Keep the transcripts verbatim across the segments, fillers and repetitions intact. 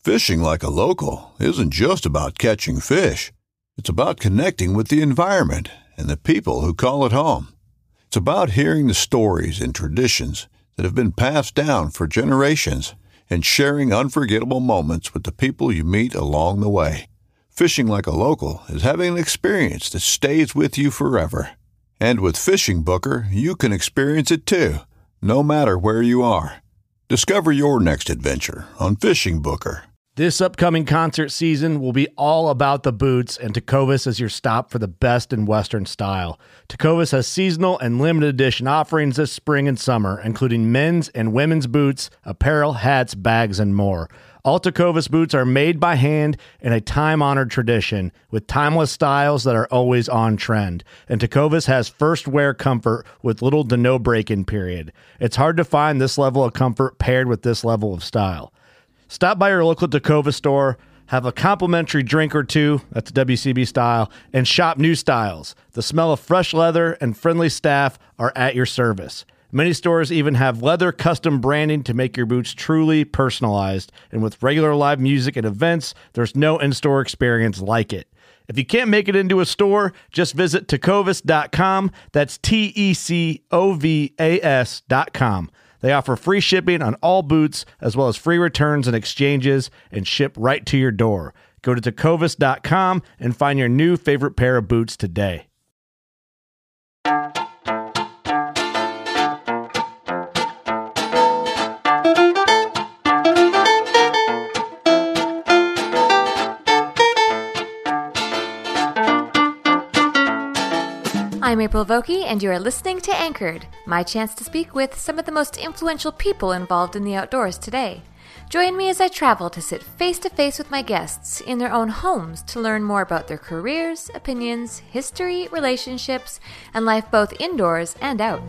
Fishing like a local isn't just about catching fish. It's about connecting with the environment and the people who call it home. It's about hearing the stories and traditions that have been passed down for generations and sharing unforgettable moments with the people you meet along the way. Fishing like a local is having an experience that stays with you forever. And with Fishing Booker, you can experience it too, no matter where you are. Discover your next adventure on Fishing Booker. This upcoming concert season will be all about the boots, and Tecovas is your stop for the best in Western style. Tecovas has seasonal and limited edition offerings this spring and summer, including men's and women's boots, apparel, hats, bags, and more. All Tecovas boots are made by hand in a time-honored tradition with timeless styles that are always on trend. And Tecovas has first wear comfort with little to no break-in period. It's hard to find this level of comfort paired with this level of style. Stop by your local Tecovas store, have a complimentary drink or two, that's W C B style, and shop new styles. The smell of fresh leather and friendly staff are at your service. Many stores even have leather custom branding to make your boots truly personalized. And with regular live music and events, there's no in-store experience like it. If you can't make it into a store, just visit tecovas dot com. That's T E C O V A S dot com. They offer free shipping on all boots, as well as free returns and exchanges, and ship right to your door. Go to tecovas dot com and find your new favorite pair of boots today. I'm April Vokey, and you are listening to Anchored, my chance to speak with some of the most influential people involved in the outdoors today. Join me as I travel to sit face-to-face with my guests in their own homes to learn more about their careers, opinions, history, relationships, and life both indoors and out.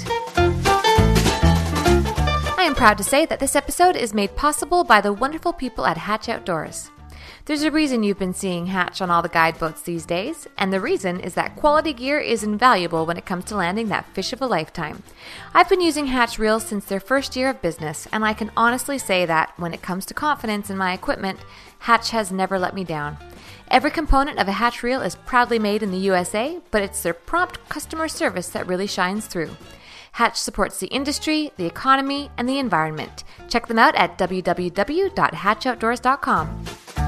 I am proud to say that this episode is made possible by the wonderful people at Hatch Outdoors. There's a reason you've been seeing Hatch on all the guide boats these days, and the reason is that quality gear is invaluable when it comes to landing that fish of a lifetime. I've been using Hatch reels since their first year of business, and I can honestly say that when it comes to confidence in my equipment, Hatch has never let me down. Every component of a Hatch reel is proudly made in the U S A, but it's their prompt customer service that really shines through. Hatch supports the industry, the economy, and the environment. Check them out at w w w dot hatch outdoors dot com.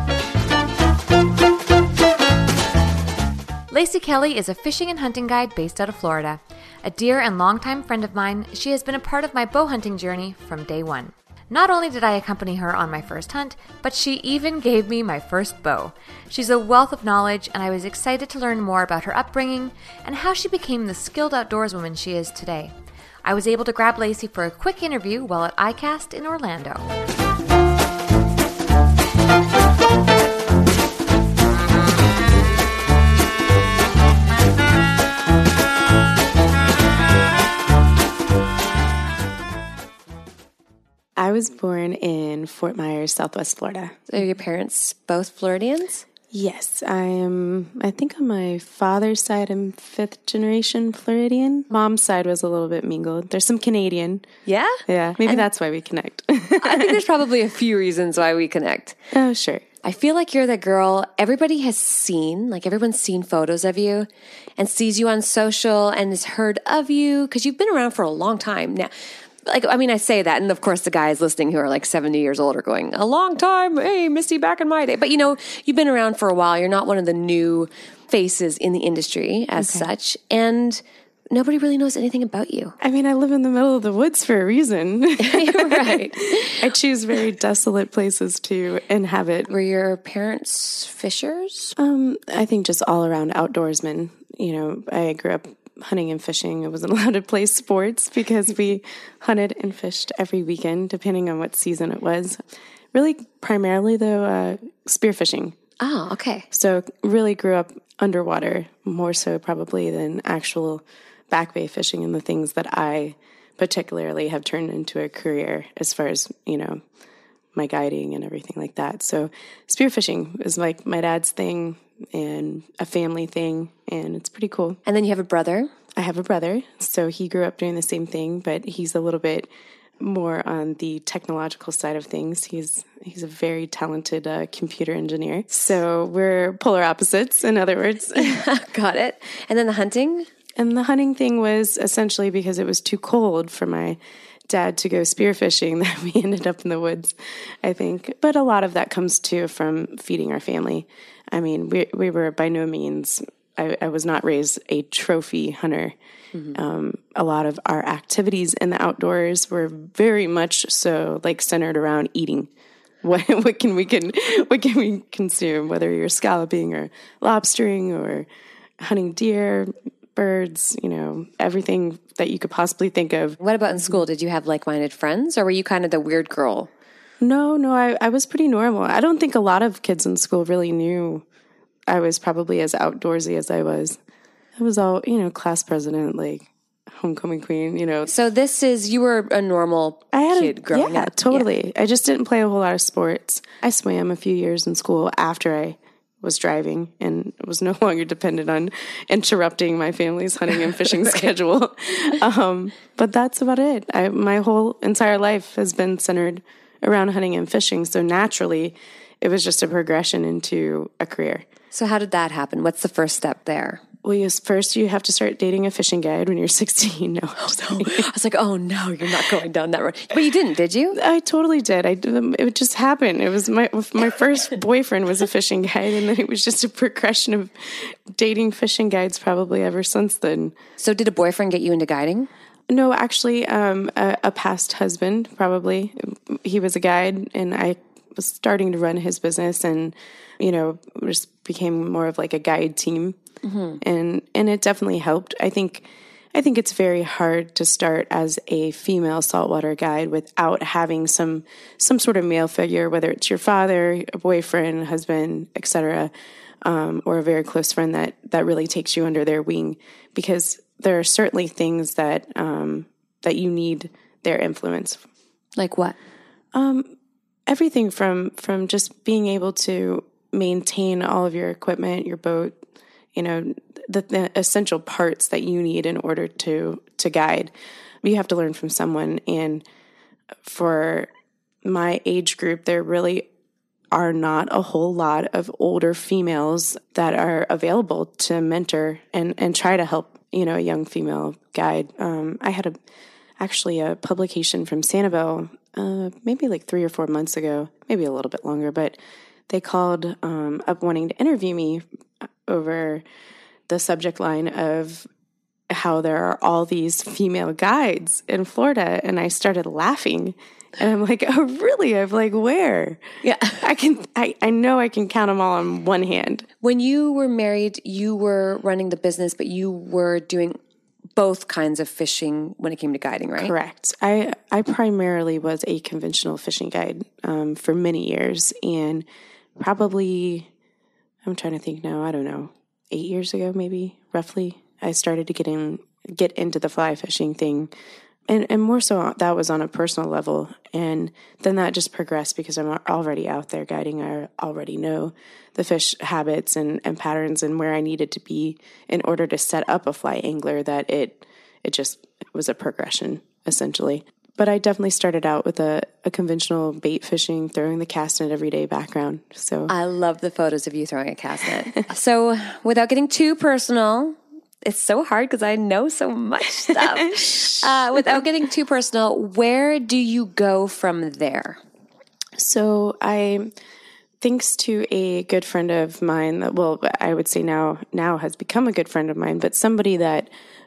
Lacey Kelly is a fishing and hunting guide based out of Florida. A dear and longtime friend of mine, she has been a part of my bow hunting journey from day one. Not only did I accompany her on my first hunt, but she even gave me my first bow. She's a wealth of knowledge, and I was excited to learn more about her upbringing and how she became the skilled outdoorswoman she is today. I was able to grab Lacey for a quick interview while at I CAST in Orlando. I was born in Fort Myers, Southwest Florida. Are your parents both Floridians? Yes, I am. I think on my father's side, I'm fifth generation Floridian. Mom's side was a little bit mingled. There's some Canadian. Yeah? Yeah, maybe and that's why we connect. I think there's probably a few reasons why we connect. Oh, sure. I feel like you're that girl everybody has seen, like everyone's seen photos of you and sees you on social and has heard of you because you've been around for a long time now. Like, I mean, I say that, and of course the guys listening who are like seventy years old are going, a long time, hey, Misty, back in my day. But, you know, you've been around for a while. You're not one of the new faces in the industry as okay. such, and nobody really knows anything about you. I mean, I live in the middle of the woods for a reason. You're right. I choose very desolate places to inhabit. Were your parents fishers? Um, I think just all around outdoorsmen. You know, I grew up hunting and fishing. I wasn't allowed to play sports because we hunted and fished every weekend, depending on what season it was. Really, primarily, though, uh, spearfishing. Oh, okay. So really grew up underwater, more so probably than actual back bay fishing and the things that I particularly have turned into a career as far as, you know, my guiding and everything like that. So spearfishing is like my dad's thing and a family thing, and it's pretty cool. And then you have a brother? I have a brother, so he grew up doing the same thing, but he's a little bit more on the technological side of things. He's he's a very talented uh, computer engineer. So we're polar opposites, in other words. Got it. And then the hunting? And the hunting thing was essentially because it was too cold for my dad to go spearfishing that we ended up in the woods, I think. But a lot of that comes too from feeding our family. I mean, we we were by no means, I, I was not raised a trophy hunter. Mm-hmm. Um, a lot of our activities in the outdoors were very much so like centered around eating. What what can we can what can we consume? Whether you're scalloping or lobstering or hunting deer, birds, you know, everything that you could possibly think of. What about in school? Did you have like-minded friends, or were you kind of the weird girl? No, no, I, I was pretty normal. I don't think a lot of kids in school really knew I was probably as outdoorsy as I was. I was all, you know, class president, like homecoming queen, you know. So this is, you were a normal I had kid a, growing yeah, up. Totally. Yeah. I just didn't play a whole lot of sports. I swam a few years in school after I was driving and was no longer dependent on interrupting my family's hunting and fishing right. schedule. Um, but that's about it. I, my whole entire life has been centered around hunting and fishing. So naturally, it was just a progression into a career. So how did that happen? What's the first step there? Well, yes, first you have to start dating a fishing guide when you're sixteen. No, oh, no. I was like, oh no, you're not going down that road. But you didn't, did you? I totally did. I it just happened. It was my my first boyfriend was a fishing guide, and then it was just a progression of dating fishing guides probably ever since then. So, did a boyfriend get you into guiding? No, actually, um, a, a past husband probably. He was a guide, and I was starting to run his business, and you know, just became more of like a guide team. Mm-hmm. And and it definitely helped. I think I think it's very hard to start as a female saltwater guide without having some some sort of male figure, whether it's your father, a boyfriend, husband, et cetera, um, or a very close friend that that really takes you under their wing, because there are certainly things that um, that you need their influence. Like what? Um, everything from from just being able to maintain all of your equipment, your boat, you know, the, the essential parts that you need in order to to guide. You have to learn from someone. And for my age group, there really are not a whole lot of older females that are available to mentor and, and try to help, you know, a young female guide. Um, I had a actually a publication from Sanibel uh, maybe like three or four months ago, maybe a little bit longer, but they called um, up wanting to interview me over the subject line of how there are all these female guides in Florida. And I started laughing. And I'm like, oh, really? I'm like, where? Yeah. I can, I, I know I can count them all on one hand. When you were married, you were running the business, but you were doing both kinds of fishing when it came to guiding, right? Correct. I, I primarily was a conventional fishing guide um, for many years. And probably, I'm trying to think now, I don't know, eight years ago, maybe roughly, I started to get in, get into the fly fishing thing. And, and more so that was on a personal level. And then that just progressed because I'm already out there guiding. I already know the fish habits and, and patterns and where I needed to be in order to set up a fly angler, that it, it just was a progression essentially. But I definitely started out with a, a conventional bait fishing, throwing the cast net every day background. So I love the photos of you throwing a cast net. So without getting too personal, it's so hard because I know so much stuff. uh, without getting too personal, where do you go from there? So I, thanks to a good friend of mine that, well, I would say now, now has become a good friend of mine, but somebody that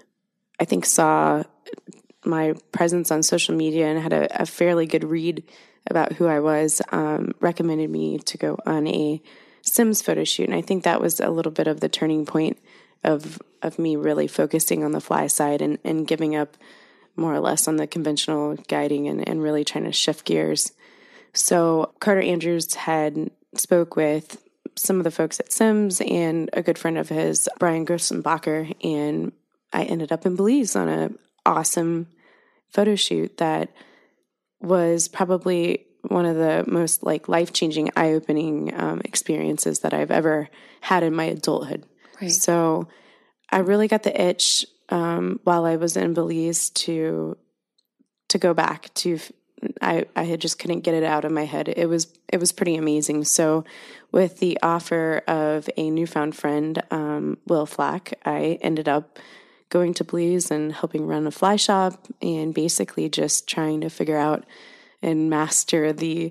I think saw my presence on social media and had a, a fairly good read about who I was, um, recommended me to go on a Sims photo shoot. And I think that was a little bit of the turning point of of me really focusing on the fly side and, and giving up more or less on the conventional guiding and, and really trying to shift gears. So Carter Andrews had spoke with some of the folks at Sims and a good friend of his, Brian Grossenbacher, and I ended up in Belize on an awesome photo shoot that was probably one of the most like life-changing, eye-opening um, experiences that I've ever had in my adulthood. Right. So I really got the itch um, while I was in Belize to to go back to, I, I had just couldn't get it out of my head. It was, it was pretty amazing. So with the offer of a newfound friend, um, Will Flack, I ended up going to Belize and helping run a fly shop and basically just trying to figure out and master the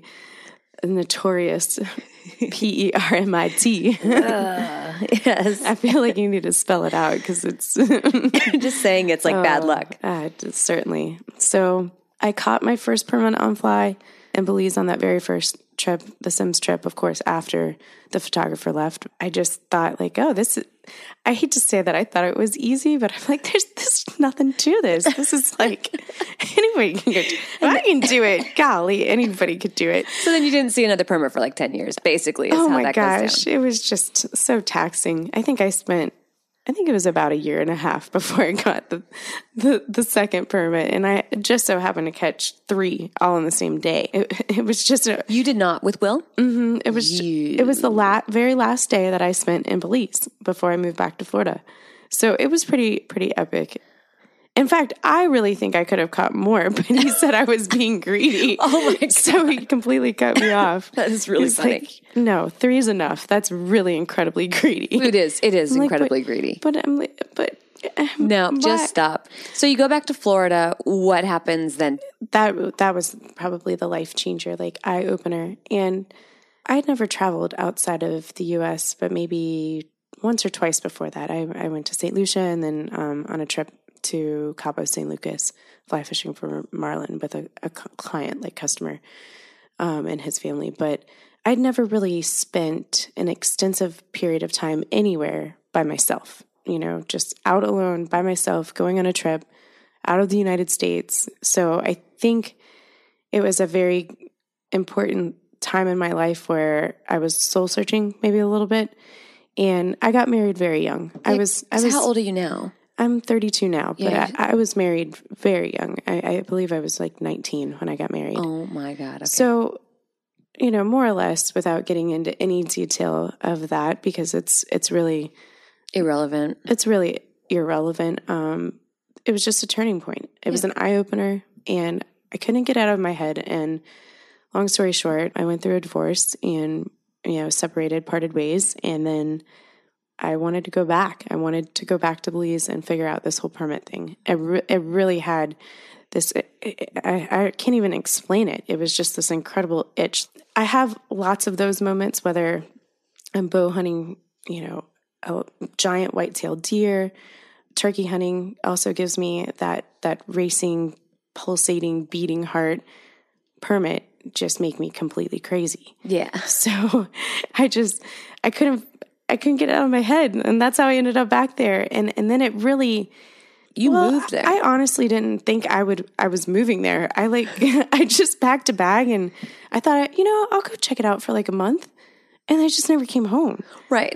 notorious P E R M I T. Uh, yes. I feel like you need to spell it out because it's just saying it's like uh, bad luck. Uh, certainly. So I caught my first permanent on fly in Belize on that very first trip, the Sims trip, of course, after the photographer left. I just thought like, oh, this is, I hate to say that I thought it was easy, but I'm like, there's, there's nothing to this. This is like, anybody can go do it. I can do it. Golly, anybody could do it. So then you didn't see another permit for like ten years, basically. Is oh how my that gosh. Goes down. It was just so taxing. I think I spent, I think it was about a year and a half before I got the, the, the second permit. And I just so happened to catch three all on the same day. It, it was just a, you did not with Will? Mm-hmm, it was, you. it was the la- very last day that I spent in Belize before I moved back to Florida. So it was pretty, pretty epic. In fact, I really think I could have caught more, but he said I was being greedy. Oh my God. So he completely cut me off. That is really He's funny. Like, no, three is enough. That's really incredibly greedy. It is. It is I'm incredibly like, but, greedy. But I'm like, but um, no, what? just stop. So you go back to Florida. What happens then? That that was probably the life changer, like eye opener. And I had never traveled outside of the U S, but maybe once or twice before that. I, I went to Saint Lucia and then um, on a trip to Cabo San Lucas, fly fishing for marlin with a, a client, like customer, um, and his family. But I'd never really spent an extensive period of time anywhere by myself, you know, just out alone by myself, going on a trip out of the United States. So I think it was a very important time in my life where I was soul searching maybe a little bit. And I got married very young. Yeah, I was, I so was, how old are you now? I'm thirty-two now, but Yeah. I, I was married very young. I, I believe I was like nineteen when I got married. Oh my God. Okay. So, you know, more or less without getting into any detail of that, because it's, it's really irrelevant. It's really irrelevant. Um, it was just a turning point. It yeah. was an eye opener and I couldn't get out of my head. And long story short, I went through a divorce and, you know, separated, parted ways. And then I wanted to go back. I wanted to go back to Belize and figure out this whole permit thing. It, re- it really had this, it, it, I, I can't even explain it. It was just this incredible itch. I have lots of those moments, whether I'm bow hunting, you know, a giant white-tailed deer. Turkey hunting also gives me that, that racing, pulsating, beating heart. Permit just make me completely crazy. Yeah. So I just, I couldn't, I couldn't get it out of my head. And that's how I ended up back there. And and then it really, you well, moved there. I honestly didn't think I would, I was moving there. I like, I just packed a bag and I thought, you know, I'll go check it out for like a month. And I just never came home. Right.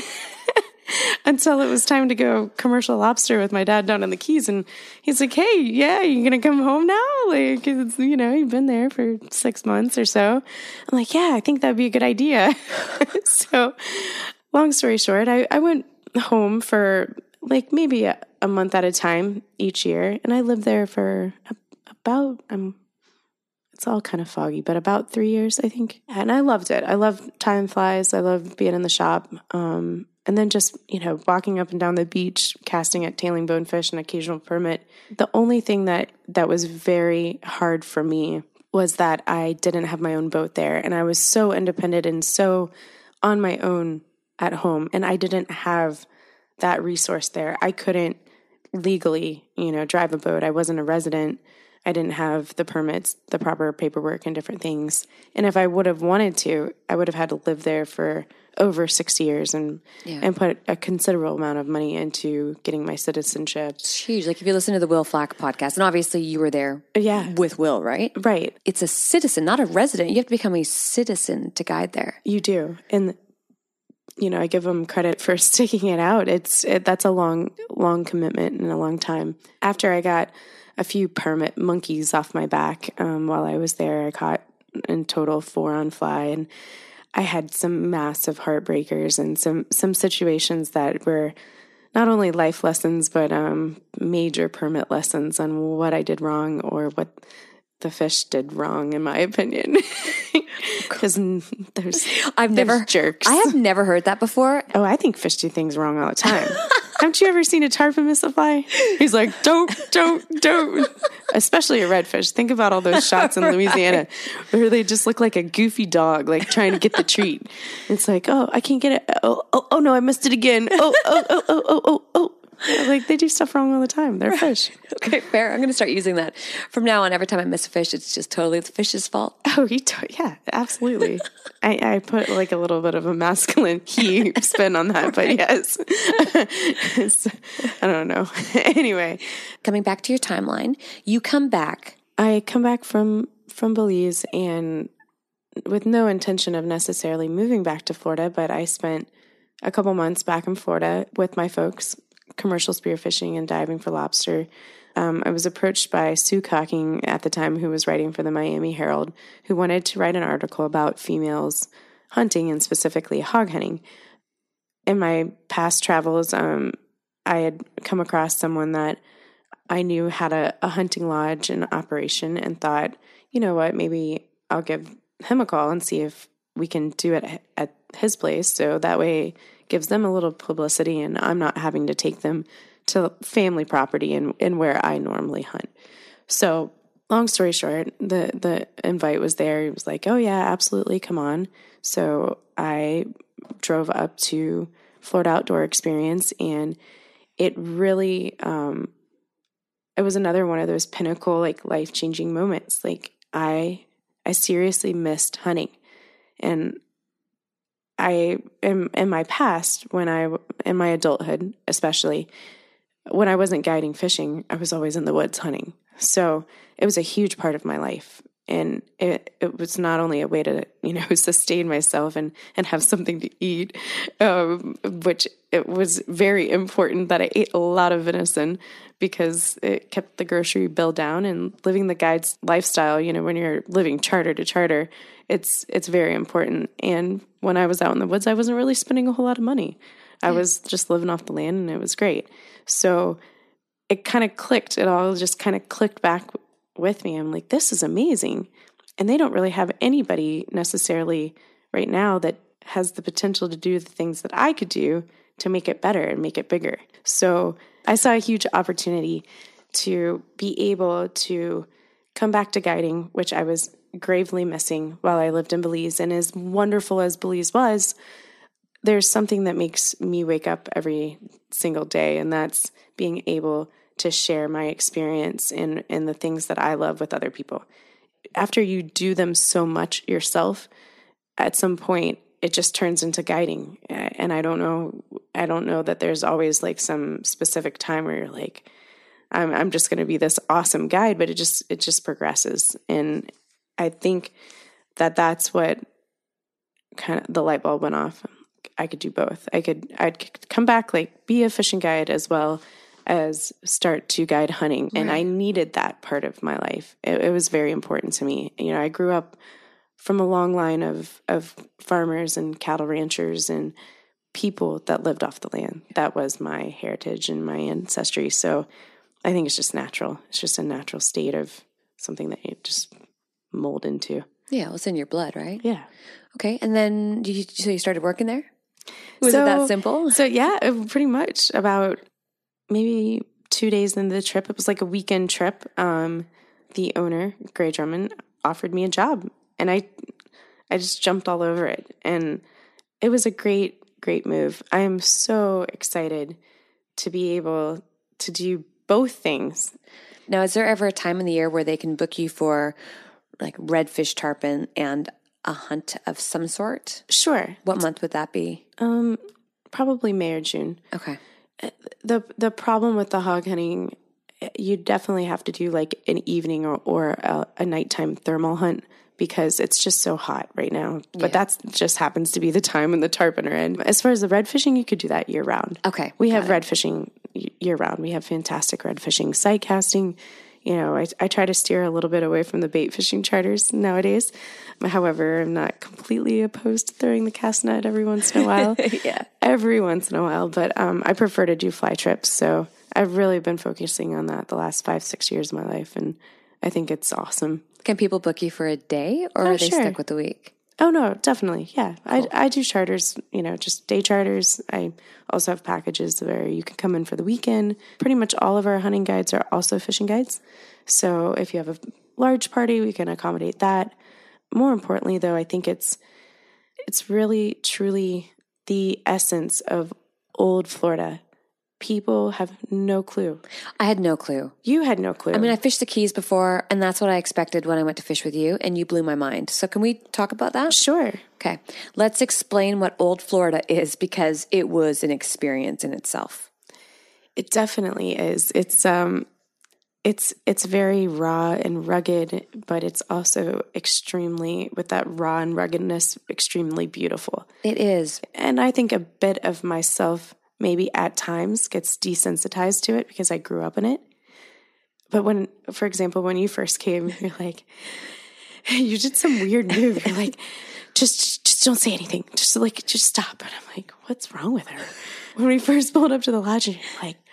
Until it was time to go commercial lobster with my dad down in the Keys. And he's like, hey, yeah, you going to come home now? Like, it's, you know, you've been there for six months or so. I'm like, yeah, I think that'd be a good idea. So long story short, I, I went home for like maybe a, a month at a time each year. And I lived there for a, about, um, it's all kind of foggy, but about three years, I think. And I loved it. I loved time flies. I loved being in the shop. Um, And then just, you know, walking up and down the beach, casting at tailing bonefish and occasional permit. The only thing that, that was very hard for me was that I didn't have my own boat there. And I was so independent and so on my own at home. And I didn't have that resource there. I couldn't legally, you know, drive a boat. I wasn't a resident. I didn't have the permits, the proper paperwork and different things. And if I would have wanted to, I would have had to live there for over six years and yeah. and put a considerable amount of money into getting my citizenship. It's huge. Like if you listen to the Will Flack podcast, and obviously you were there yeah. with Will, right? Right. It's a citizen, not a resident. You have to become a citizen to guide there. You do. And, you know, I give them credit for sticking it out. It's it, that's a long, long commitment and a long time. After I got a few permit monkeys off my back um, while I was there, I caught in total four on fly, and I had some massive heartbreakers and some, some situations that were not only life lessons, but um, major permit lessons on what I did wrong or what the fish did wrong, in my opinion. Because there's I've there's never jerks. I have never heard that before. Oh, I think fish do things wrong all the time. Haven't you ever seen a tarpon miss a fly? He's like, don't, don't, don't. Especially a redfish. Think about all those shots in Louisiana where they just look like a goofy dog, like trying to get the treat. It's like, oh, I can't get it. Oh, oh, oh no, I missed it again. Oh, oh, oh, oh, oh, oh, oh. Like they do stuff wrong all the time. They're fish. Okay, fair. I'm going to start using that from now on. Every time I miss a fish, it's just totally the fish's fault. Oh, he t- yeah, absolutely. I, I put like a little bit of a masculine he spin on that, but yes. I don't know. Anyway, coming back to your timeline, you come back. I come back from from Belize, and with no intention of necessarily moving back to Florida, but I spent a couple months back in Florida with my folks, commercial spearfishing and diving for lobster. Um, I was approached by Sue Cocking at the time, who was writing for the Miami Herald, who wanted to write an article about females hunting and specifically hog hunting. In my past travels, um, I had come across someone that I knew had a, a hunting lodge in operation and thought, you know what, maybe I'll give him a call and see if we can do it at his place. So that way gives them a little publicity and I'm not having to take them to family property and, and where I normally hunt. So long story short, the, the invite was there. He was like, oh yeah, absolutely. Come on. So I drove up to Florida Outdoor Experience, and it really, um, it was another one of those pinnacle, like life-changing moments. Like I, I seriously missed hunting. And I, in, in my past, when I, in my adulthood, especially when I wasn't guiding fishing, I was always in the woods hunting. So it was a huge part of my life. And it, it was not only a way to, you know, sustain myself and, and have something to eat, um, which it was very important that I ate a lot of venison because it kept the grocery bill down, and living the guide's lifestyle, you know, when you're living charter to charter, it's, it's very important. And when I was out in the woods, I wasn't really spending a whole lot of money. I was just living off the land, and it was great. So it kind of clicked. It all just kind of clicked back with me. I'm like, this is amazing. And they don't really have anybody necessarily right now that has the potential to do the things that I could do to make it better and make it bigger. So I saw a huge opportunity to be able to come back to guiding, which I was gravely missing while I lived in Belize. And as wonderful as Belize was, there's something that makes me wake up every single day, and that's being able to share my experience and, and the things that I love with other people. After you do them so much yourself, at some point it just turns into guiding. And I don't know, I don't know that there's always like some specific time where you're like, I'm, I'm just going to be this awesome guide, but it just, it just progresses. And I think that that's what kind of the light bulb went off. I could do both. I could, I'd come back, like be a fishing guide as well as start to guide hunting. And right. I needed that part of my life. It, it was very important to me. You know, I grew up from a long line of, of farmers and cattle ranchers and people that lived off the land. That was my heritage and my ancestry. So I think it's just natural. It's just a natural state of something that you just mold into. Yeah, well, it's in your blood, right? Yeah. Okay, and then you, so you started working there? Was so, it that simple? So yeah, pretty much about maybe two days into the trip. It was like a weekend trip. Um, the owner, Gray Drummond, offered me a job, and I, I just jumped all over it, and it was a great, great move. I am so excited to be able to do both things. Now, is there ever a time in the year where they can book you for like redfish tarpon and a hunt of some sort? Sure. What month would that be? Um, probably May or June. Okay. The the problem with the hog hunting, you definitely have to do like an evening or, or a, a nighttime thermal hunt because it's just so hot right now. But yeah. That's just happens to be the time when the tarpon are in. As far as the red fishing, you could do that year round. Okay. We have it. red fishing year round. We have fantastic red fishing, sight casting. you know, I, I try to steer a little bit away from the bait fishing charters nowadays. However, I'm not completely opposed to throwing the cast net every once in a while. Yeah. Every once in a while. But um, I prefer to do fly trips. So I've really been focusing on that the last five, six years of my life. And I think it's awesome. Can people book you for a day, or Oh, are they sure. stuck with the week? Oh, no, definitely. Yeah. Cool. I, I do charters, you know, just day charters. I also have packages where you can come in for the weekend. Pretty much all of our hunting guides are also fishing guides. So if you have a large party, we can accommodate that. More importantly, though, I think it's it's really, truly the essence of old Florida. People have no clue. I had no clue. You had no clue. I mean, I fished the Keys before, and that's what I expected when I went to fish with you, and you blew my mind. So can we talk about that? Sure. Okay. Let's explain what old Florida is, because it was an experience in itself. It definitely is. It's um it's it's very raw and rugged, but it's also extremely, with that raw and ruggedness, extremely beautiful. It is. And I think a bit of myself maybe at times gets desensitized to it because I grew up in it. But when, for example, when you first came, you're like, you did some weird move. You're like, just, just don't say anything. Just like, just stop. And I'm like, what's wrong with her? When we first pulled up to the lodge, and you're like,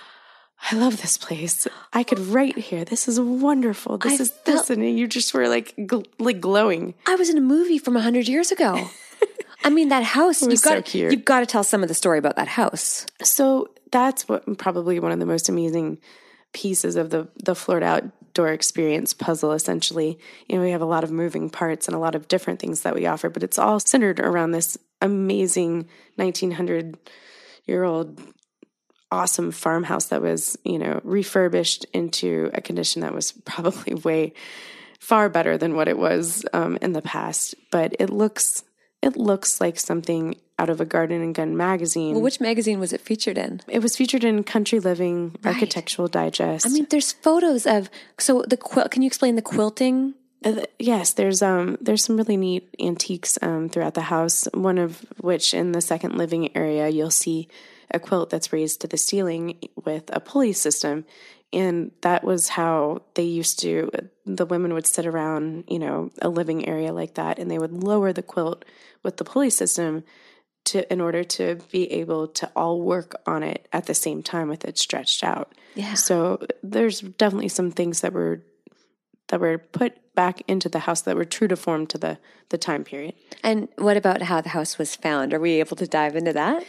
I love this place. I could write here. This is wonderful. This I is felt- this. And you just were like, gl- like glowing. I was in a movie from a hundred years ago. I mean, that house, was you've got, so cute. you've got to tell some of the story about that house. So that's what probably one of the most amazing pieces of the, the Florida outdoor experience puzzle, essentially. You know, we have a lot of moving parts and a lot of different things that we offer, but it's all centered around this amazing nineteen hundred year old awesome farmhouse that was, you know, refurbished into a condition that was probably way far better than what it was um, in the past. But it looks, it looks like something out of a Garden and Gun magazine. Well, which magazine was it featured in? It was featured in Country Living, Right. Architectural Digest. I mean, there's photos of, so the quilt, can you explain the quilting? Uh, th- yes, there's um there's some really neat antiques um throughout the house. One of which, in the second living area, you'll see a quilt that's raised to the ceiling with a pulley system, and that was how they used to. The women would sit around, you know, a living area like that, and they would lower the quilt with the pulley system to in order to be able to all work on it at the same time with it stretched out. Yeah. So there's definitely some things that were that were put back into the house that were true to form to the, the time period. And what about how the house was found? Are we able to dive into that?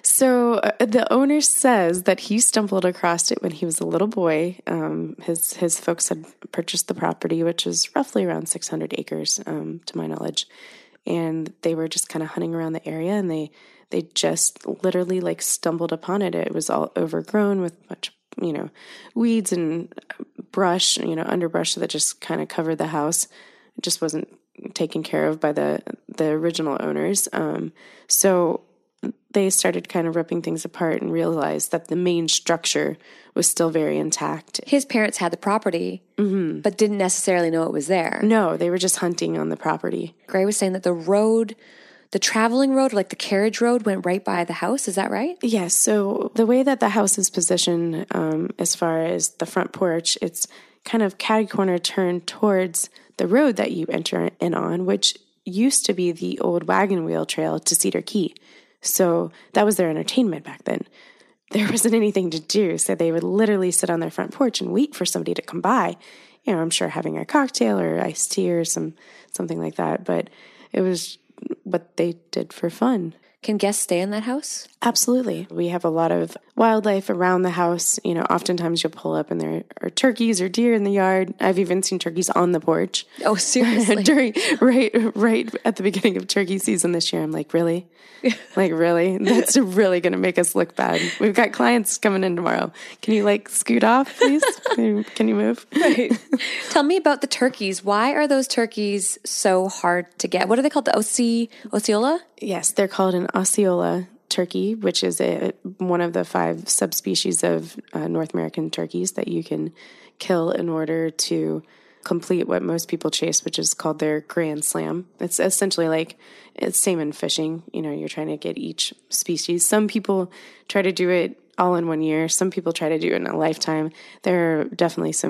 So uh, the owner says that he stumbled across it when he was a little boy. Um, his his folks had purchased the property, which is roughly around six hundred acres, um, to my knowledge. And they were just kind of hunting around the area, and they they just literally like stumbled upon it. It was all overgrown with much, you know, weeds and brush, you know, underbrush that just kind of covered the house. It just wasn't taken care of by the the original owners. Um, so they started kind of ripping things apart and realized that the main structure was still very intact. His parents had the property, Mm-hmm. but didn't necessarily know it was there. No, they were just hunting on the property. Gray was saying that the road, the traveling road, like the carriage road, went right by the house. Is that right? Yes. So the way that the house is positioned, um, as far as the front porch, it's kind of catty corner turned towards the road that you enter in on, which used to be the old wagon wheel trail to Cedar Key. So that was their entertainment back then. There wasn't anything to do, so they would literally sit on their front porch and wait for somebody to come by. You know, I'm sure having a cocktail or iced tea or some something like that. But it was what they did for fun. Can guests stay in that house? Absolutely. We have a lot of wildlife around the house. You know, oftentimes you'll pull up and there are turkeys or deer in the yard. I've even seen turkeys on the porch. Oh, seriously? During right right at the beginning of turkey season this year. I'm like, really? Like, really? That's really going to make us look bad. We've got clients coming in tomorrow. Can you like scoot off, please? Can you, can you move? Right. Tell me about the turkeys. Why are those turkeys so hard to get? What are they called? The Osce- Osceola? Yes, they're called an Osceola turkey, which is a, one of the five subspecies of uh, North American turkeys that you can kill in order to complete what most people chase, which is called their grand slam. It's essentially like, it's same in fishing. You know, you're trying to get each species. Some people try to do it all in one year. Some people try to do it in a lifetime. There are definitely some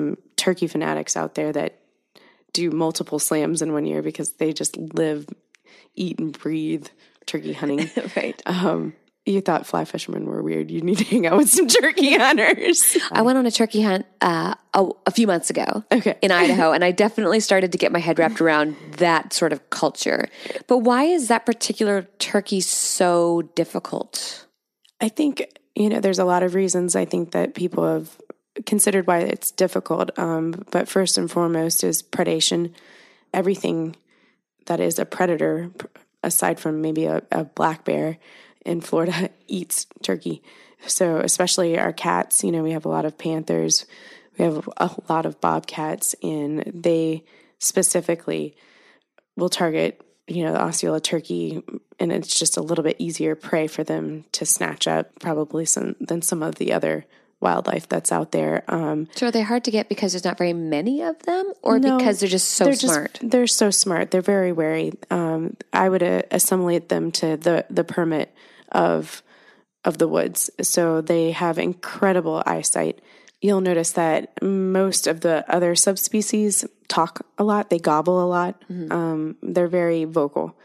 turkey fanatics out there that do multiple slams in one year because they just live, eat, and breathe turkey hunting. Right. Um, you thought fly fishermen were weird. You need to hang out with some turkey hunters. I went on a turkey hunt uh, a, a few months ago okay. in Idaho, and I definitely started to get my head wrapped around that sort of culture. But why is that particular turkey so difficult? I think, you know, there's a lot of reasons I think that people have considered why it's difficult. Um, but first and foremost is predation. Everything that is a predator, aside from maybe a, a black bear in Florida, eats turkey. So especially our cats, you know, we have a lot of panthers, we have a lot of bobcats, and they specifically will target, you know, the Osceola turkey, and it's just a little bit easier prey for them to snatch up probably some, than some of the other wildlife that's out there. Um, so are they hard to get because there's not very many of them, or no, because they're just so they're smart? Just, they're so smart. They're very wary. Um, I would uh, assimilate them to the, the permit of of the woods. So they have incredible eyesight. You'll notice that most of the other subspecies talk a lot. They gobble a lot. Mm-hmm. Um, they're very vocal.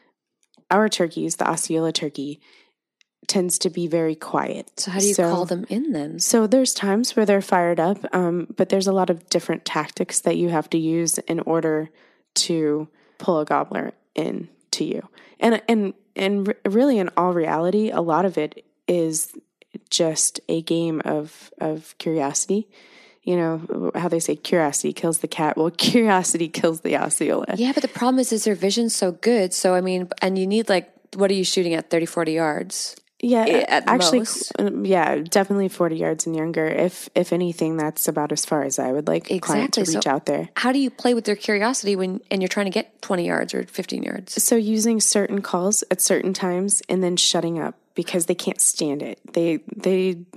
Our turkeys, the Osceola turkey, tends to be very quiet. So how do you so, call them in then? So there's times where they're fired up, um, but there's a lot of different tactics that you have to use in order to pull a gobbler in to you. And and and really, in all reality, a lot of it is just a game of of curiosity. You know how they say curiosity kills the cat. Well, curiosity kills the Osceola. Yeah, but the problem is, is their vision's so good. So I mean, and you need like, what are you shooting at, thirty, forty yards? Yeah, at actually, most. yeah, definitely forty yards and younger. If if anything, that's about as far as I would like a client to reach so out there. How do you play with their curiosity when and you're trying to get twenty yards or fifteen yards? So using certain calls at certain times and then shutting up because they can't stand it. They they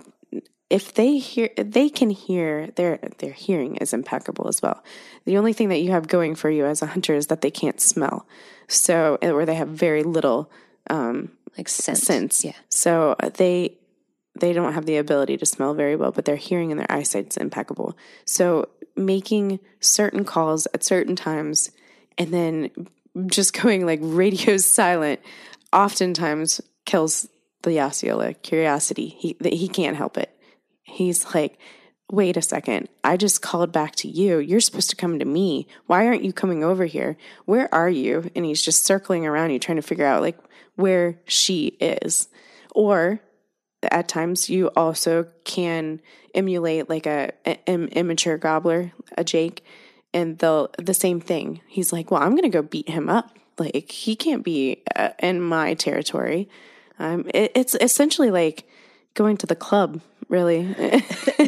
if they hear they can hear their their hearing is impeccable as well. The only thing that you have going for you as a hunter is that they can't smell. So or they have very little um like sense. sense. Yeah. So they they don't have the ability to smell very well, but their hearing and their eyesight's impeccable. So making certain calls at certain times and then just going like radio silent oftentimes kills the Osceola curiosity. He he can't help it. He's like, wait a second, I just called back to you. You're supposed to come to me. Why aren't you coming over here? Where are you? And he's just circling around you trying to figure out like where she is. Or at times you also can emulate like a, an immature gobbler, a Jake, and they'll the same thing. He's like, well, I'm going to go beat him up. Like he can't be uh, in my territory. Um, it, it's essentially like going to the club, really. I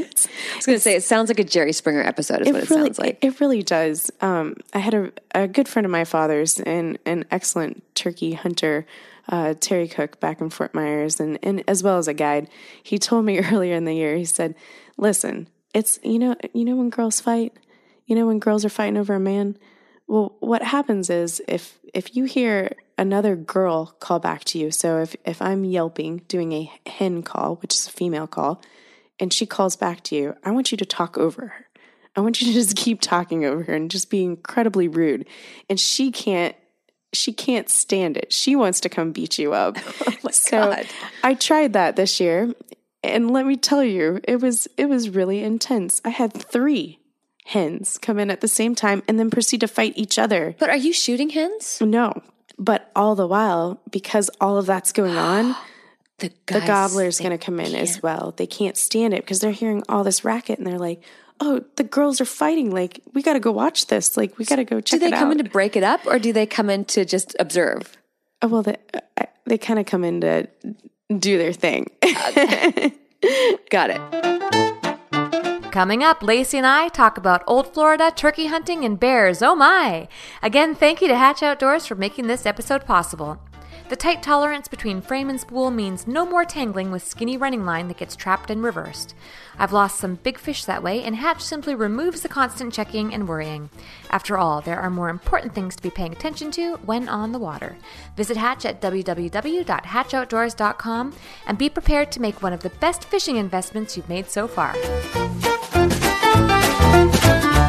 was going to say, it sounds like a Jerry Springer episode is it what it really, sounds like. It, it really does. Um, I had a, a good friend of my father's and an excellent turkey hunter, uh, Terry Cook, back in Fort Myers, and, and as well as a guide. He told me earlier in the year, he said, listen, it's, you know, you know when girls fight, you know when girls are fighting over a man? Well, what happens is if if you hear another girl call back to you, so if, if I'm yelping, doing a hen call, which is a female call, and she calls back to you, I want you to talk over her. I want you to just keep talking over her and just be incredibly rude. And she can't she can't stand it. She wants to come beat you up. Oh my so God. I tried that this year, and let me tell you, it was it was really intense. I had three hens come in at the same time and then proceed to fight each other. But are you shooting hens? No. But all the while, because all of that's going on, the, the guys, gobbler's going to come in can't. as well. They can't stand it because they're hearing all this racket and they're like, oh, the girls are fighting. Like, we got to go watch this. Like, we got to go check it out. Do they come in to break it up or do they come in to just observe? Oh, well, they, uh, they kind of come in to do their thing. Got it. Coming up, Lacey and I talk about Old Florida, turkey hunting, and bears. Oh my! Again, thank you to Hatch Outdoors for making this episode possible. The tight tolerance between frame and spool means no more tangling with skinny running line that gets trapped and reversed. I've lost some big fish that way, and Hatch simply removes the constant checking and worrying. After all, there are more important things to be paying attention to when on the water. Visit Hatch at w w w dot hatch outdoors dot com and be prepared to make one of the best fishing investments you've made so far.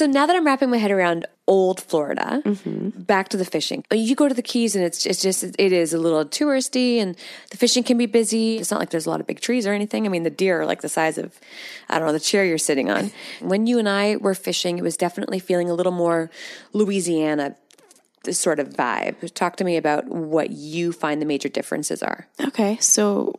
So now that I'm wrapping my head around old Florida, mm-hmm. back to the fishing. You go to the Keys and it's, it's just, it is a little touristy and the fishing can be busy. It's not like there's a lot of big trees or anything. I mean, the deer are like the size of, I don't know, the chair you're sitting on. When you and I were fishing, it was definitely feeling a little more Louisiana this sort of vibe. Talk to me about what you find the major differences are. Okay. So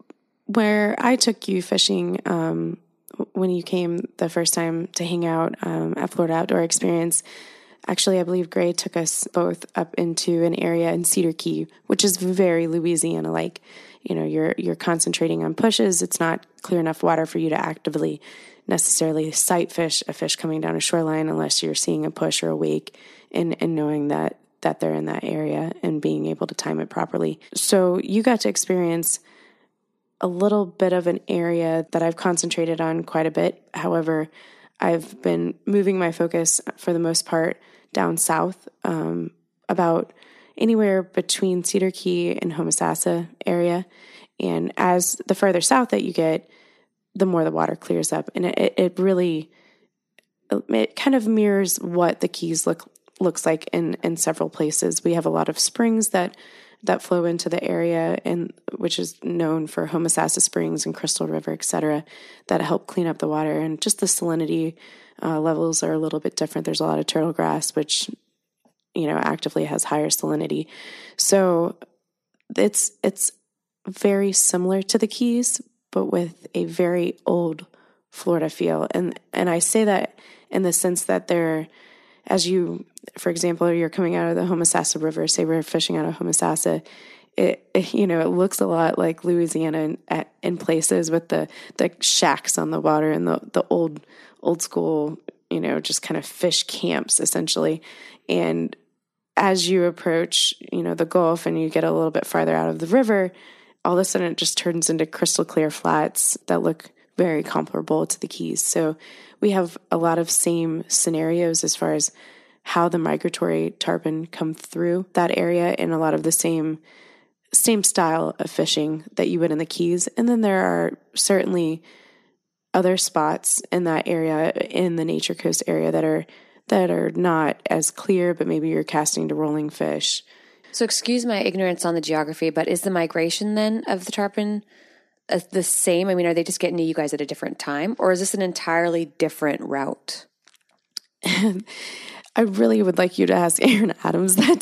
where I took you fishing, um, when you came the first time to hang out um, at Florida Outdoor Experience, actually, I believe Gray took us both up into an area in Cedar Key, which is very Louisiana-like. You know, you're you're concentrating on pushes. It's not clear enough water for you to actively necessarily sight fish a fish coming down a shoreline unless you're seeing a push or a wake and, and knowing that, that they're in that area and being able to time it properly. So you got to experience a little bit of an area that I've concentrated on quite a bit. However, I've been moving my focus for the most part down south, um, about anywhere between Cedar Key and Homosassa area. And as the further south that you get, the more the water clears up. And it, it really, it kind of mirrors what the Keys look looks like in, in several places. We have a lot of springs that that flow into the area, and which is known for Homosassa Springs and Crystal River, et cetera, that help clean up the water. And just the salinity uh, levels are a little bit different. There's a lot of turtle grass, which, you know, actively has higher salinity. So it's it's very similar to the Keys, but with a very old Florida feel. And and I say that in the sense that they're, as you, for example, you're coming out of the Homosassa River, say we're fishing out of Homosassa, it, it you know, it looks a lot like Louisiana in, at, in places with the, the shacks on the water and the, the old, old school, you know, just kind of fish camps essentially. And as you approach, you know, the Gulf and you get a little bit farther out of the river, all of a sudden it just turns into crystal clear flats that look very comparable to the Keys. So we have a lot of same scenarios as far as how the migratory tarpon come through that area, and a lot of the same same style of fishing that you would in the Keys. And then there are certainly other spots in that area, in the Nature Coast area, that are that are not as clear, but maybe you're casting to rolling fish. So excuse my ignorance on the geography, but is the migration then of the tarpon uh, the same? I mean, are they just getting to you guys at a different time, or is this an entirely different route? I really would like you to ask Aaron Adams that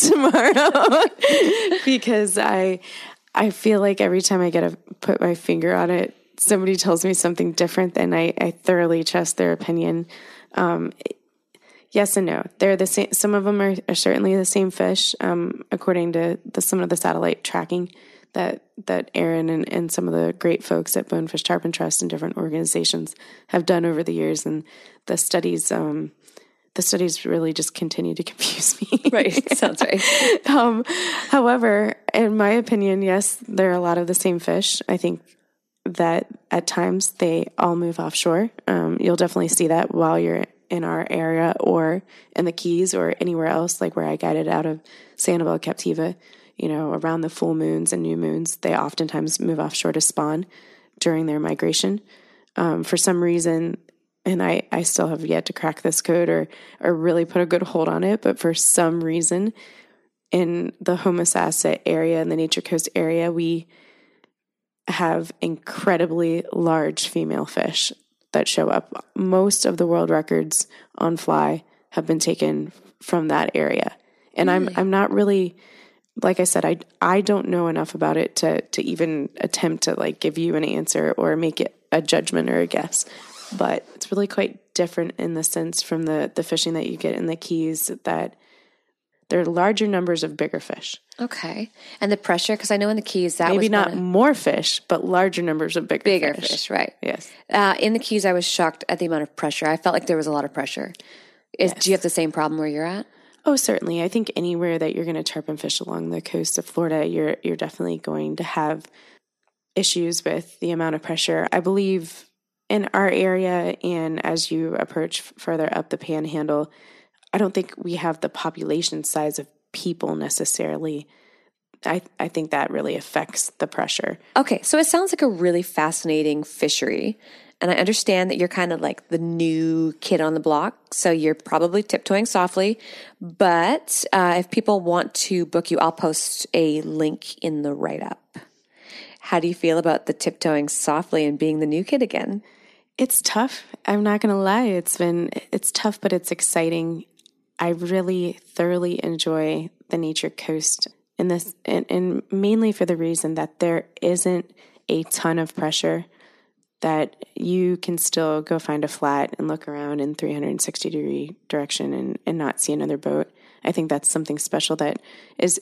tomorrow because I I feel like every time I get to put my finger on it, somebody tells me something different, and I, I thoroughly trust their opinion. Um, yes and no. They're the same. Some of them are, are certainly the same fish, um, according to the, some of the satellite tracking that that Aaron and, and some of the great folks at Bonefish Tarpon Trust and different organizations have done over the years. And the studies, um, the studies really just continue to confuse me. Right. Sounds right. um, however, in my opinion, yes, there are a lot of the same fish. I think that at times they all move offshore. Um, you'll definitely see that while you're in our area or in the Keys or anywhere else, like where I guided out of Sanibel Captiva, you know, around the full moons and new moons, they oftentimes move offshore to spawn during their migration. Um, for some reason, and I, I still have yet to crack this code or, or really put a good hold on it, but for some reason in the Homosassa area, in the Nature Coast area, we have incredibly large female fish that show up. Most of the world records on fly have been taken from that area. And really? I'm I'm not really, like I said, I, I don't know enough about it to, to even attempt to like give you an answer or make it a judgment or a guess. But it's really quite different in the sense from the, the fishing that you get in the Keys, that there are larger numbers of bigger fish. Okay. And the pressure, because I know in the Keys that Maybe was not of, more fish, but larger numbers of bigger, bigger fish. fish, right. Yes. Uh, in the Keys, I was shocked at the amount of pressure. I felt like there was a lot of pressure. Is, yes. Do you have the same problem where you're at? Oh, certainly. I think anywhere that you're going to tarpon fish along the coast of Florida, you're you're definitely going to have issues with the amount of pressure. I believe in our area, and as you approach further up the Panhandle, I don't think we have the population size of people necessarily. I, I think that really affects the pressure. Okay, so it sounds like a really fascinating fishery. And I understand that you're kind of like the new kid on the block, so you're probably tiptoeing softly. But uh, if people want to book you, I'll post a link in the write-up. How do you feel about the tiptoeing softly and being the new kid again? It's tough. I'm not going to lie. It's been, it's tough, but it's exciting. I really thoroughly enjoy the Nature Coast in this, and, and mainly for the reason that there isn't a ton of pressure, that you can still go find a flat and look around in three hundred sixty degree direction and, and not see another boat. I think that's something special that is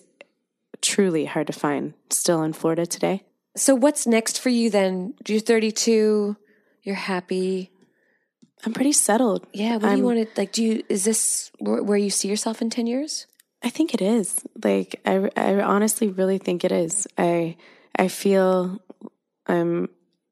truly hard to find still in Florida today. So what's next for you then? You're thirty-two, you're happy. I'm pretty settled. Yeah, what do I'm, you want to, like, do you, is this where, where you see yourself in ten years? I think it is. Like, I, I honestly really think it is. I, I feel I'm,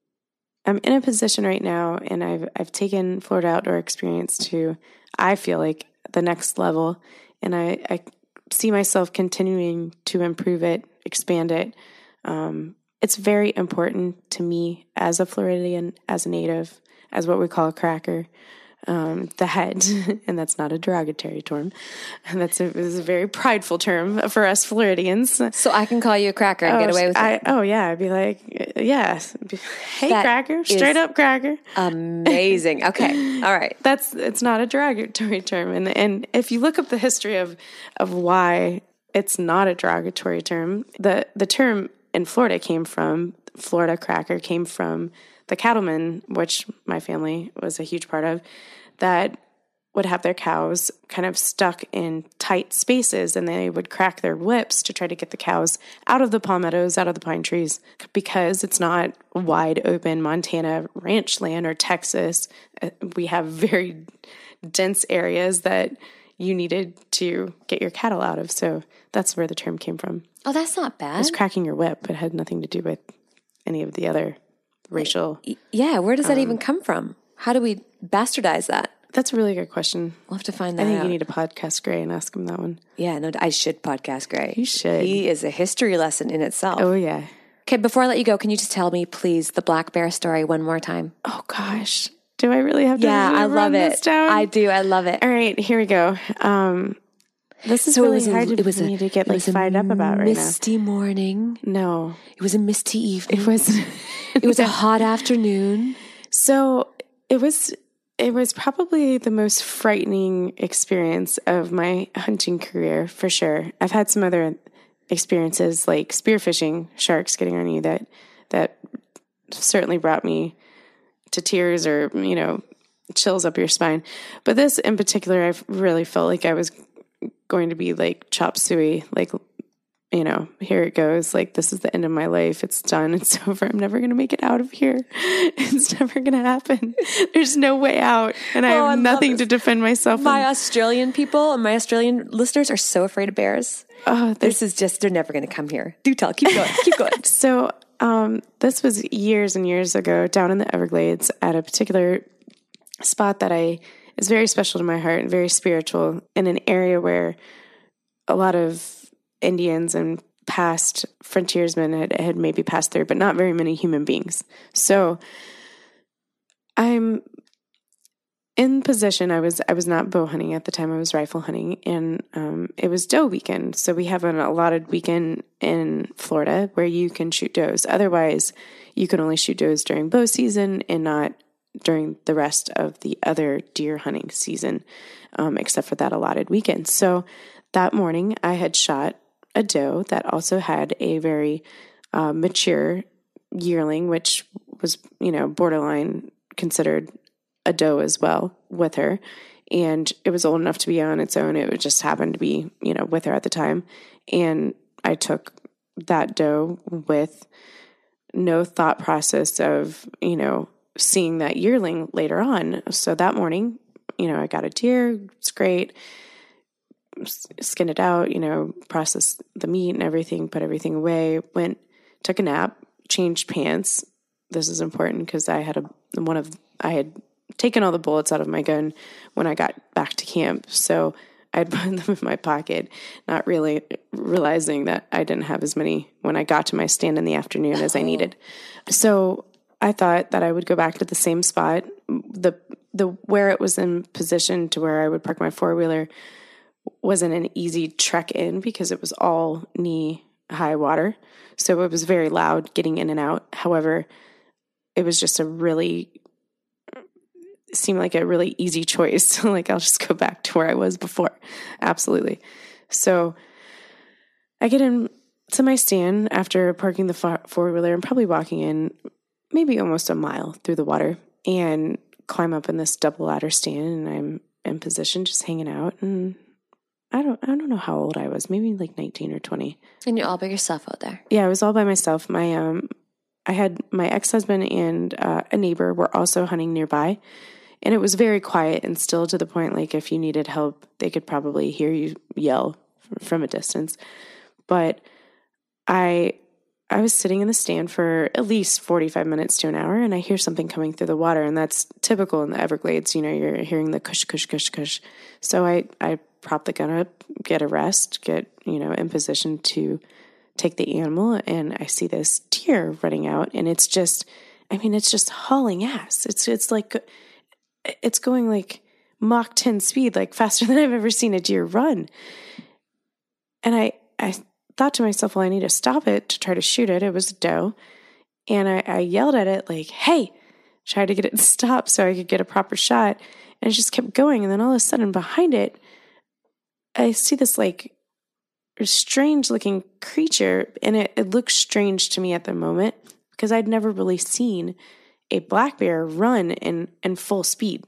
I'm in a position right now, and I've, I've taken Florida Outdoor Experience to, I feel like, the next level, and I, I see myself continuing to improve it, expand it. Um, it's very important to me as a Floridian, as a native, as what we call a cracker, um, that, and that's not a derogatory term. That's a, is a very prideful term for us Floridians. So I can call you a cracker and oh, get away with I, it? Oh, yeah. I'd be like, yeah. Hey, That cracker. Straight up cracker. Amazing. Okay. All right. That's, it's not a derogatory term. And, and if you look up the history of, of why it's not a derogatory term, the, the term in Florida came from, Florida cracker came from the cattlemen, which my family was a huge part of, that would have their cows kind of stuck in tight spaces, and they would crack their whips to try to get the cows out of the palmettos, out of the pine trees, because it's not wide open Montana ranch land or Texas. We have very dense areas that you needed to get your cattle out of. So that's where the term came from. Oh, that's not bad. It was cracking your whip. It had nothing to do with any of the other racial. Yeah, where does that um, even come from? How do we bastardize that? That's a really good question. We'll have to find that I think out. you need to podcast Gray and ask him that one. Yeah, no, I should podcast Gray. You should. He is a history lesson in itself. Oh, yeah. Okay, before I let you go, can you just tell me, please, the black bear story one more time? Oh, gosh. Do I really have to Yeah, I love run this it. down? I do. I love it. All right, here we go. Um, this is So really it was a, hard to, it was for a, me to get it like was a fired up about right now. misty morning. No. It was a misty evening. It was... It was a hot afternoon. So it was... It was probably the most frightening experience of my hunting career, for sure. I've had some other experiences like spearfishing, sharks getting on you, that that certainly brought me to tears or, you know, chills up your spine. But this in particular, I really felt like I was going to be like chop suey, like, you know, here it goes. Like, this is the end of my life. It's done. It's over. I'm never going to make it out of here. It's never going to happen. There's no way out. And I Oh, have I nothing love to defend myself. My in. Australian people and my Australian listeners are so afraid of bears. Oh, this is just, they're never going to come here. Do tell. Keep going. Keep going. So um, this was years and years ago down in the Everglades at a particular spot that I is very special to my heart and very spiritual, in an area where a lot of Indians and past frontiersmen had, had maybe passed through, but not very many human beings. So I'm in position. I was I was not bow hunting at the time. I was rifle hunting, and um, it was doe weekend. So we have an allotted weekend in Florida where you can shoot does. Otherwise, you can only shoot does during bow season and not during the rest of the other deer hunting season, um, except for that allotted weekend. So that morning, I had shot a doe that also had a very uh, mature yearling, which was, you know, borderline considered a doe as well with her. And it was old enough to be on its own. It just happened to be, you know, with her at the time. And I took that doe with no thought process of, you know, seeing that yearling later on. So that morning, you know, I got a deer. It's great. Skinned it out, you know, processed the meat and everything, put everything away, went, took a nap, changed pants. This is important because I had a, one of, I had taken all the bullets out of my gun when I got back to camp. So I'd put them in my pocket, not really realizing that I didn't have as many when I got to my stand in the afternoon as I needed. So I thought that I would go back to the same spot. The the where it was in position to where I would park my four-wheeler wasn't an easy trek in because it was all knee high water. So it was very loud getting in and out. However, it was just a really, seemed like a really easy choice. Like, I'll just go back to where I was before. Absolutely. So I get in to my stand after parking the four-wheeler and probably walking in maybe almost a mile through the water and climb up in this double ladder stand, and I'm in position just hanging out. And I don't I don't know how old I was, maybe like nineteen or twenty. And you're all by yourself out there? Yeah, I was all by myself. My um I had my ex-husband and uh, a neighbor were also hunting nearby, and it was very quiet and still, to the point like if you needed help, they could probably hear you yell from a distance. But I I was sitting in the stand for at least forty-five minutes to an hour, and I hear something coming through the water, and that's typical in the Everglades. You know, you're hearing the cush, cush, cush, cush. So I, I prop the gun up, get a rest, get, you know, in position to take the animal, and I see this deer running out, and it's just, I mean, it's just hauling ass. It's, it's like, it's going like Mach ten speed, like faster than I've ever seen a deer run. And I, I thought to myself, well, I need to stop it to try to shoot it. It was a doe. And I, I yelled at it like, hey, tried to get it to stop so I could get a proper shot. And it just kept going. And then all of a sudden behind it, I see this like strange looking creature. And it, it looked strange to me at the moment because I'd never really seen a black bear run in, in full speed.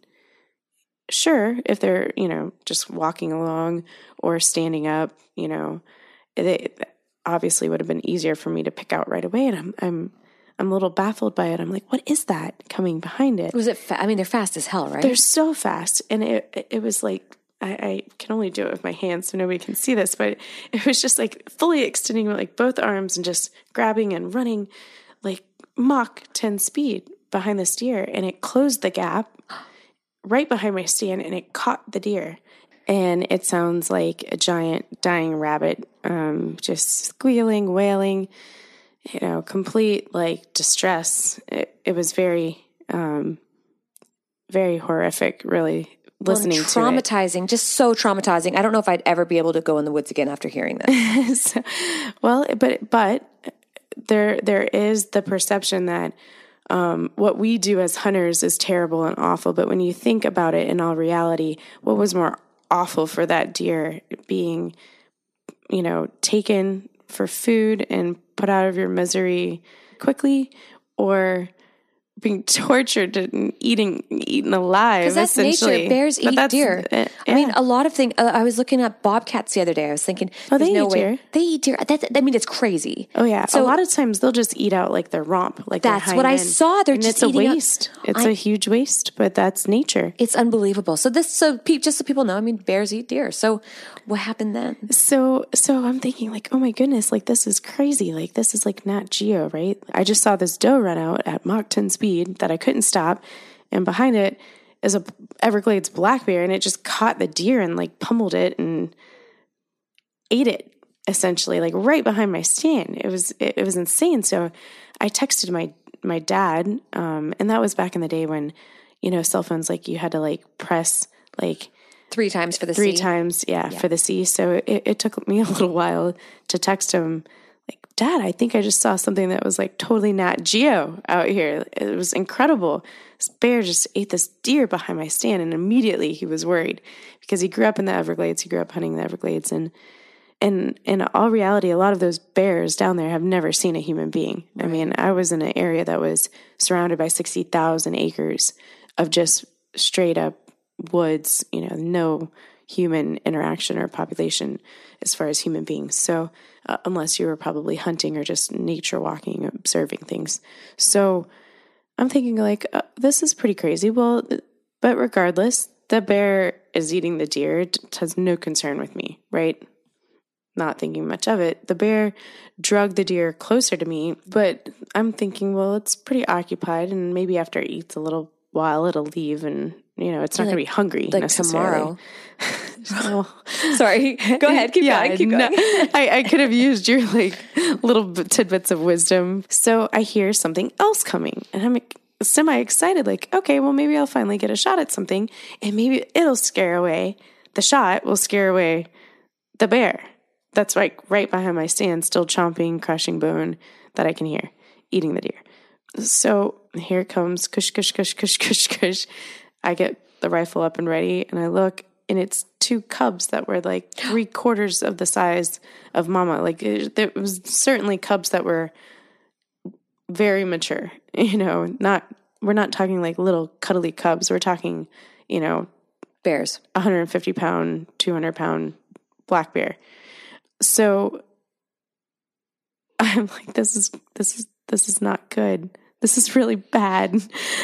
Sure, if they're, you know, just walking along or standing up, you know, it obviously would have been easier for me to pick out right away. And I'm, I'm, I'm a little baffled by it. I'm like, what is that coming behind it? Was it, fa- I mean, they're fast as hell, right? They're so fast. And it, it was like, I, I can only do it with my hands so nobody can see this, but it was just like fully extending like both arms and just grabbing and running like Mach ten speed behind this deer. And it closed the gap right behind my stand, and it caught the deer. And it sounds like a giant dying rabbit, um, just squealing, wailing, you know, complete like distress. It, it was very, um, very horrific, really, listening well, to it. Traumatizing, just so traumatizing. I don't know if I'd ever be able to go in the woods again after hearing this. so, well, but, but there, there is the perception that Um, what we do as hunters is terrible and awful. But when you think about it in all reality, what was more awful for that deer? Being, you know, taken for food and put out of your misery quickly, or being tortured and eating eaten alive? Because that's essentially. nature. Bears But eat deer. Uh, yeah. I mean, a lot of things. Uh, I was looking at bobcats the other day. I was thinking, Oh, they there's no eat way deer. they eat deer. That's, I mean, it's crazy. Oh yeah. So a lot of times they'll just eat out like their rump, like That's their what I hind end. saw. They're and just it's a eating up- waste. It's I- a huge waste, but that's nature. It's unbelievable. So this, so pe- just so people know, I mean, bears eat deer. So what happened then? So, so I'm thinking like, oh my goodness, like this is crazy. Like this is like Nat Geo, right? I just saw this doe run out at Mach ten speed that I couldn't stop. And behind it is a Everglades black bear, and it just caught the deer and like pummeled it and ate it essentially, like right behind my stand. It was, it, it was insane. So I texted my, my dad. Um, and that was back in the day when, you know, cell phones, like you had to like press like Three times for the three C. times. Yeah, yeah, for the C. So it, it took me a little while to text him like, Dad, I think I just saw something that was like totally Nat Geo out here. It was incredible. This bear just ate this deer behind my stand, and immediately he was worried because he grew up in the Everglades. He grew up hunting the Everglades, and and in all reality, a lot of those bears down there have never seen a human being. Right. I mean, I was in an area that was surrounded by sixty thousand acres of just straight up woods, you know, no human interaction or population as far as human beings. So uh, unless you were probably hunting or just nature walking, observing things. So I'm thinking like, uh, this is pretty crazy. Well, but regardless, the bear is eating the deer. It has no concern with me, right? Not thinking much of it. The bear dragged the deer closer to me, but I'm thinking, well, it's pretty occupied, and maybe after it eats a little while, it'll leave, and you know, it's not like, going to be hungry like necessarily. tomorrow. Oh. Sorry. Go ahead. Keep yeah, going. Keep no, going. I, I could have used your like little tidbits of wisdom. So I hear something else coming, and I'm semi excited. Like, okay, well, maybe I'll finally get a shot at something, and maybe it'll scare away the shot. Will scare away the bear. That's like right behind my stand, still chomping, crushing bone that I can hear, eating the deer. So here it comes, kush, kush, kush, kush, kush, kush. I get the rifle up and ready, and I look, and it's two cubs that were like three quarters of the size of Mama. Like it, there was certainly cubs that were very mature. You know, not we're not talking like little cuddly cubs. We're talking, you know, bears, one hundred fifty pound, two hundred pound black bear. So I'm like, this is this is this is not good. This is really bad.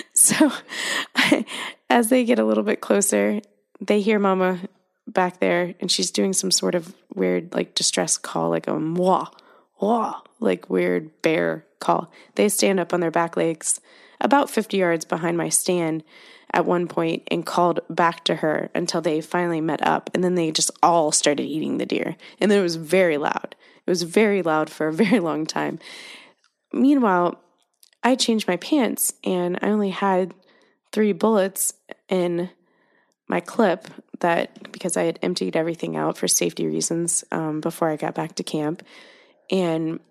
So I, as they get a little bit closer, they hear Mama back there, and she's doing some sort of weird, like, distress call, like a wah, wah, like weird bear call. They stand up on their back legs about fifty yards behind my stand at one point and called back to her until they finally met up. And then they just all started eating the deer. And then it was very loud. It was very loud for a very long time. Meanwhile, I changed my pants, and I only had three bullets in my clip that because I had emptied everything out for safety reasons um, before I got back to camp. And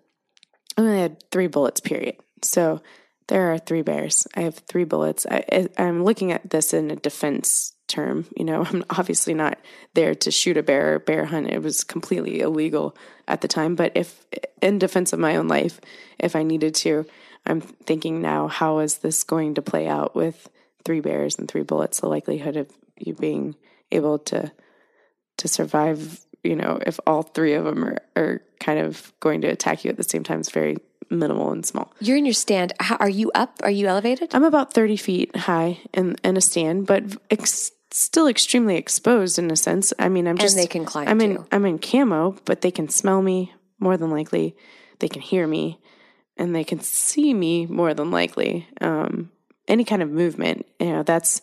I only had three bullets, period. So there are three bears. I have three bullets. I, I, I'm looking at this in a defense term. You know, I'm obviously not there to shoot a bear or bear hunt. It was completely illegal at the time. But if in defense of my own life, if I needed to, I'm thinking now, how is this going to play out with three bears and three bullets? The likelihood of you being able to to survive, you know, if all three of them are, are kind of going to attack you at the same time is very minimal and small. You're in your stand. How, are you up? Are you elevated? I'm about thirty feet high in, in a stand, but ex- still extremely exposed in a sense. I mean, I'm just... And they can climb I'm in, too. I'm in camo, but they can smell me more than likely. They can hear me, and they can see me more than likely. Um, any kind of movement, you know, that's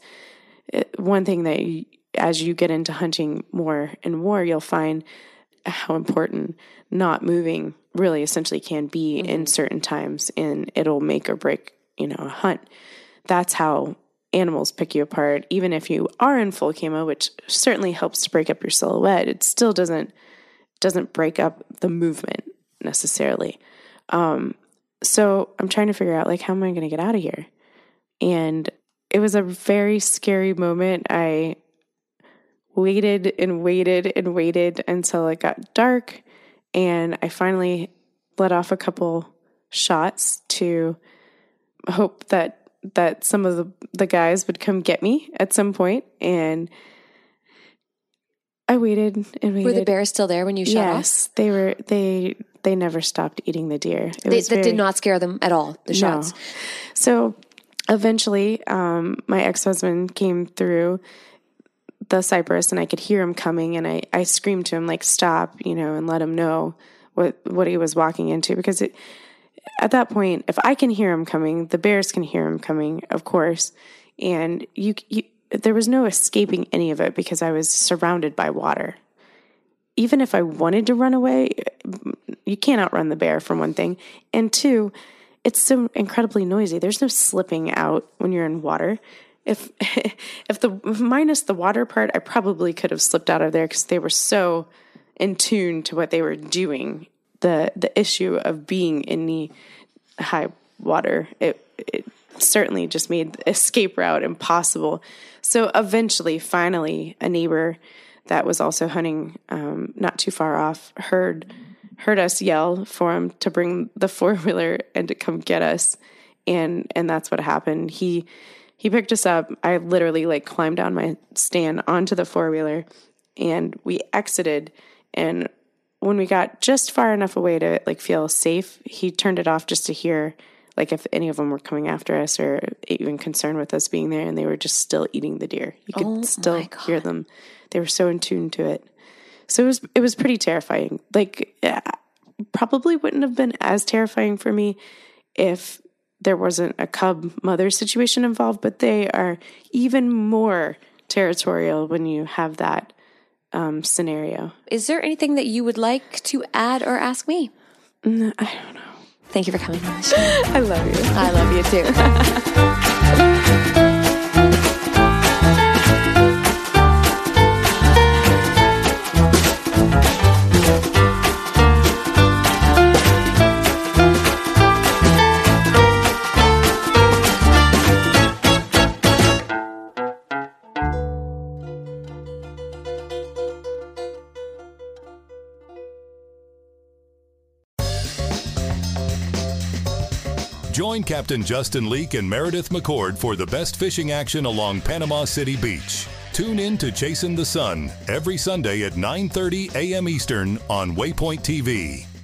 one thing that you, as you get into hunting more and more, you'll find how important not moving really essentially can be mm-hmm. in certain times, and it'll make or break, you know, a hunt. That's how animals pick you apart. Even if you are in full camo, which certainly helps to break up your silhouette, it still doesn't doesn't break up the movement necessarily. Um, so I'm trying to figure out, like, how am I going to get out of here? And it was a very scary moment. I waited and waited and waited until it got dark, and I finally let off a couple shots to hope that that some of the, the guys would come get me at some point. And I waited and waited. Were the bears still there when you shot yes, off? Yes, they were. They they never stopped eating the deer. It they, was that very, did not scare them at all, the shots? No. So eventually, um, my ex-husband came through the cypress, and I could hear him coming, and I, I screamed to him, like, stop, you know, and let him know what, what he was walking into. Because it, at that point, if I can hear him coming, the bears can hear him coming, of course. And you, you there was no escaping any of it because I was surrounded by water. Even if I wanted to run away, you can't outrun the bear, for one thing. And two, it's so incredibly noisy. There's no slipping out when you're in water. If if the minus the water part, I probably could have slipped out of there because they were so in tune to what they were doing. The the issue of being in the high water, it it certainly just made the escape route impossible. So eventually, finally, a neighbor that was also hunting um, not too far off heard heard us yell for him to bring the four-wheeler and to come get us, and and that's what happened. He he picked us up. I literally like climbed down my stand onto the four-wheeler, and we exited. And when we got just far enough away to like feel safe, he turned it off just to hear like if any of them were coming after us or even concerned with us being there, and they were just still eating the deer. You could oh still hear them. They were so in tune to it. So it was it was pretty terrifying. Like, yeah, probably wouldn't have been as terrifying for me if there wasn't a cub mother situation involved, but they are even more territorial when you have that um, scenario. Is there anything that you would like to add or ask me? No, I don't know. Thank you for coming on the show. I love you. I love you too. Join Captain Justin Leake and Meredith McCord for the best fishing action along Panama City Beach. Tune in to Chasing the Sun every Sunday at nine thirty a.m. Eastern on Waypoint T V.